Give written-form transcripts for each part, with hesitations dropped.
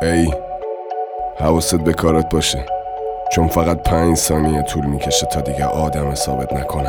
ای حواست به کارت باشه، چون فقط 5 ثانیه طول میکشه تا دیگه آدم ثابت نکنم.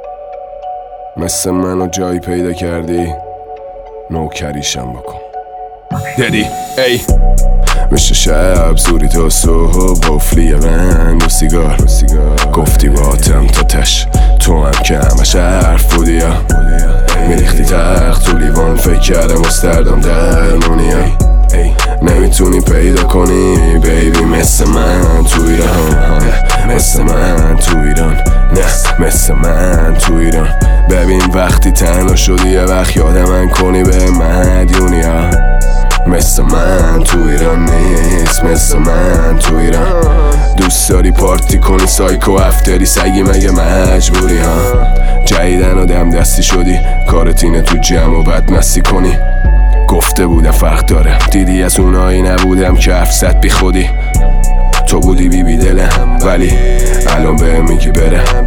مثل منو جایی پیدا کردی نوکریشم بکن. دیدی ای میشه شب زوری تا صبح قفلی من و سیگار گفتی باتم تا تش، تو هم که همش حرف بودی یا میریختی تخت تو لیوان، فکر کردم مستردم درمونی نمیتونی پیدا کنی بیبی مثل من تو ایران، مثل من تو ایران، نه مثل من تو ایران. ببین وقتی تنها شدی یه وقت یاد من کنی به مدیونی ها، مثل من تو ایران نیست، مثل من تو ایران. دوست داری پارتی کنی سایکو افتری سگی مگه مجبوری ها، جدیدن و دم دستی شدی کارت اینه تو جمع و بدمستی کنی. گفته بوده فرق داره، دیدی از اونایی نبودم که حرف زد بی خودی. تو بودی بی دلم ولی الان به میگی برم،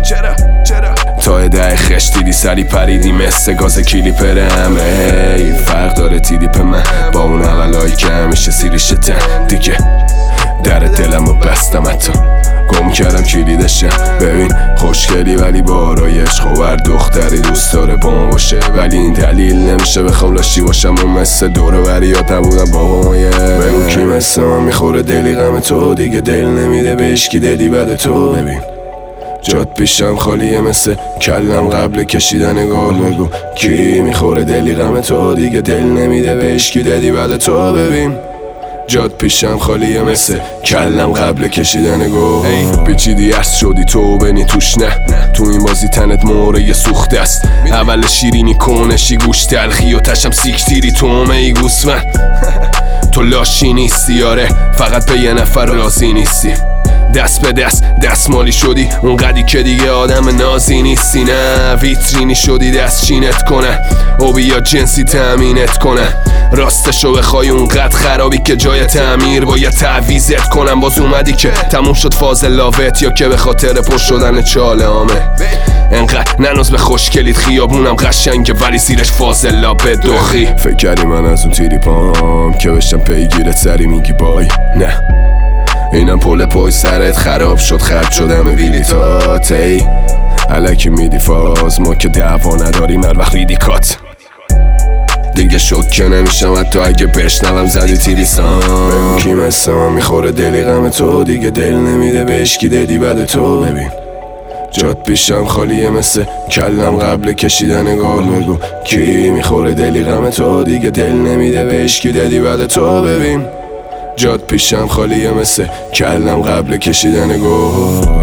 تا 10 خش دیدی سری پریدی مثل گاز کلیپرم. ای فرق داره تیدیپ من با اون اولایی که همیشه سیریشتن دیگه. در دلمو بستم حتی گم کردم کلیدشم. ببین خوشگلی ولی بارای عشق و بر دختری دوست داره با ما باشه، ولی این دلیل نمیشه بخوام لاشی باشم و مثل دوره وریات نبودم بابامایه. بگو کی مثل من میخوره دلی غم تو، دیگه دل نمیده به اشکی دلی بده تو. ببین جات پیشم خالیه مثل کلم قبل کشیدن گل. بگو کی میخوره دلی غم تو، دیگه دل نمیده به اشکی دلی بده تو. ببین جات پیشم خالیه مثل کلم قبل کشیدن گل. پیچیدی از شدی تو بنی توش نه، تو این بازی تنت موره سوخته است. اول شیرینی کنشی گوش تلخی و تشم سیکتیری تومه ای گوسمن. تو لاشی نیستی یاره، فقط به یه نفر راضی نیستی. دست به دست دستمالی شدی اونقدی که دیگه آدم نازی نیستی. نه ویترینی شدی دست چینت کنه اوبی یا جنسی تأمینت کنه. راستشو بخوای اونقدر خرابی که جای تعمیر باید تعویزت کنم. باز اومدی که تموم شد فاز لاوت یا که به خاطر پشت شدن چاله آمه. انقدر نناز به خوشگلیت خیابونم قشنگه ولی زیرش فاضلا به دوخی. فکر کردی من از اون تیری پام که بشم پیگیرت سری میگی بای؟ نه اینم پول پای سرت خراب شد، خرد شدم ویلیتات. ای علکی میدی فاز ما که دعوا نداریم هر وقت ریدی کات. دیگه شوکه نمیشم حتی اگه بشنوم زدی تیریسان. کی مثل من میخوره دلی غم تو، دیگه دل نمیده به اشکی دلی بده تو. ببین جات پیشم خالیه مثل کلم قبل کشیدن گل. بگو کی میخوره دلی غم تو، دیگه دل نمیده به اشکی دلی بده تو. ببین جات پیشم خالیه مثل کلم قبل کشیدن گل.